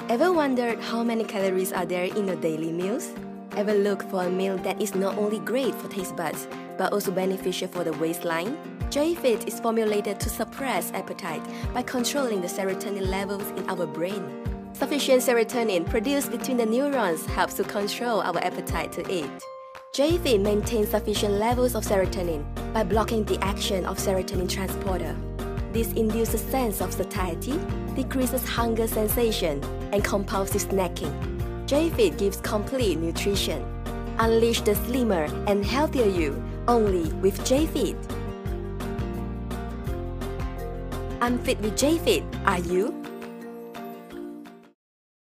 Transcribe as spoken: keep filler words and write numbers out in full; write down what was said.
Ever wondered how many calories are there in your daily meals? Ever look for a meal that is not only great for taste buds, but also beneficial for the waistline? J-Fit is formulated to suppress appetite by controlling the serotonin levels in our brain. Sufficient serotonin produced between the neurons helps to control our appetite to eat. J-Fit maintains sufficient levels of serotonin by blocking the action of serotonin transporter. This induces a sense of satiety, decreases hunger sensation, and compulsive snacking. J-Fit gives complete nutrition. Unleash the slimmer and healthier you only with J-Fit. I'm fit with J-Fit. Are you?